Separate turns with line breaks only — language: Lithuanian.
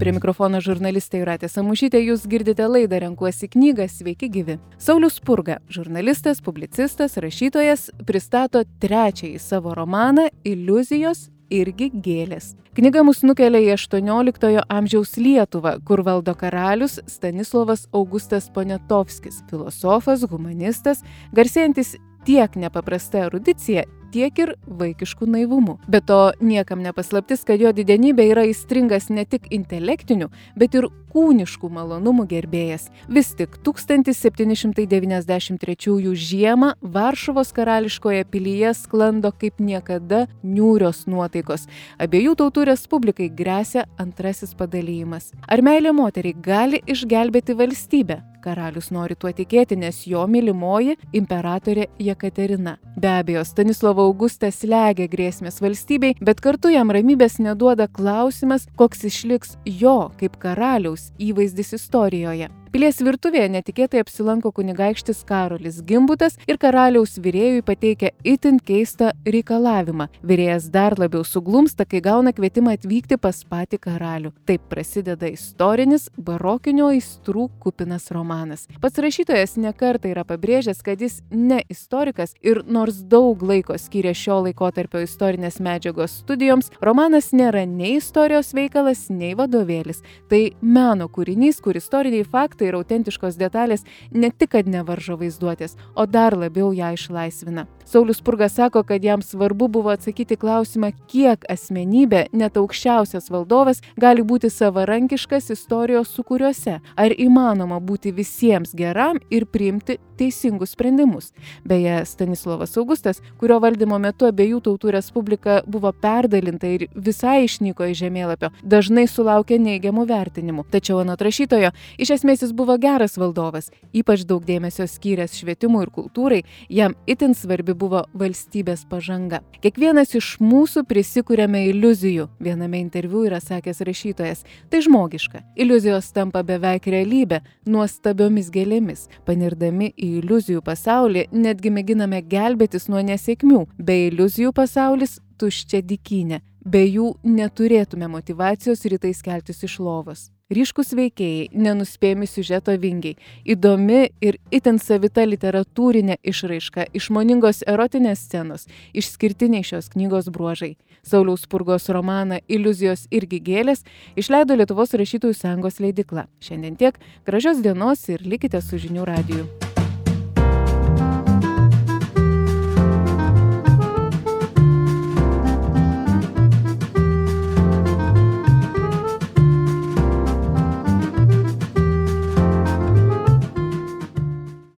Prie mikrofono žurnalistė Jūratė Samušytė, jūs girdite laidą Renkuosi knygą, sveiki gyvi. Saulius Spurga, žurnalistas, publicistas, rašytojas, pristato trečiąjį savo romaną Iliuzijos irgi gėlės. Knyga mus nukelia į 18 amžiaus Lietuvą, kur valdo karalius Stanislovas Augustas Poniatovskis, filosofas, humanistas, garsėjantis tiek nepaprasta erudicija, tiek ir vaikišku naivumu. Be to, niekam nepaslaptis, kad jo didenybė yra aistringas ne tik intelektinių, bet ir kūniškų malonumų gerbėjas. Vis tik 1793 žiemą Varšuvos karališkoje pilyje sklando kaip niekada niūrios nuotaikos. Abiejų tautų respublikai gresia antrasis padalijimas. Ar meilė moteriai gali išgelbėti valstybę? Karalius nori tuo tikėti, nes jo mylimoji imperatorė Jekaterina. Be abejo, Stanislovo Augustą slegia grėsmės valstybei, bet kartu jam ramybės neduoda klausimas, koks išliks jo kaip karaliaus įvaizdis istorijoje. Pilies virtuvėje netikėtai apsilanko kunigaikštis Karolis Gimbutas ir karaliaus virėjui pateikia itin keistą reikalavimą. Virėjas dar labiau suglumsta, kai gauna kvietimą atvykti pas patį karalių. Taip prasideda istorinis barokinio aistrų kupinas romanas. Pats rašytojas nekartą yra pabrėžęs, kad jis ne istorikas ir nors daug laiko skyrė šio laikotarpio istorinės medžiagos studijoms, romanas nėra nei istorijos veikalas, nei vadovėlis. Tai meno kūrinys, kur istoriniai faktai ir autentiškos detalės ne tik kad nevaržo vaizduotės, o dar labiau ją išlaisvina. Saulius Spurga sako, kad jam svarbu buvo atsakyti klausimą, kiek asmenybė, net aukščiausias valdovas, gali būti savarankiškas istorijos sūkuriuose. Ar įmanoma būti visiems geram ir priimti teisingus sprendimus. Beje, Stanislovas Augustas, kurio valdymo metu abiejų tautų respublika buvo perdalinta ir visai išnyko iš žemėlapio, dažnai sulaukė neigiamų vertinimų. Tačiau anot rašytojo, iš esmės jis buvo geras valdovas, ypač daug dėmesio skyręs švietimui ir kultūrai, jam itin svarbi buvo valstybės pažanga. Kiekvienas iš mūsų prisikuriame iliuzijų, viename interviu yra sakęs rašytojas. Tai žmogiška. Iliuzijos tampa beveik realybė, nuostabiomis gėlėmis. Panirdami į iliuzijų pasaulį, netgi mėginame gelbėtis nuo nesėkmių. Be iliuzijų pasaulis tuščia dykynė. Be jų neturėtume motyvacijos rytais keltis iš lovos. Ryškus veikėjai, nenuspėjami siužeto vingiai, įdomi ir itin savita literatūrinė išraiška, išmoningos erotinės scenos, išskirtiniai šios knygos bruožai. Sauliaus Spurgos romaną Iliuzijos irgi gėlės išleido Lietuvos rašytojų sąjungos leidykla. Šiandien tiek, gražios dienos ir likite su Žinių radiju.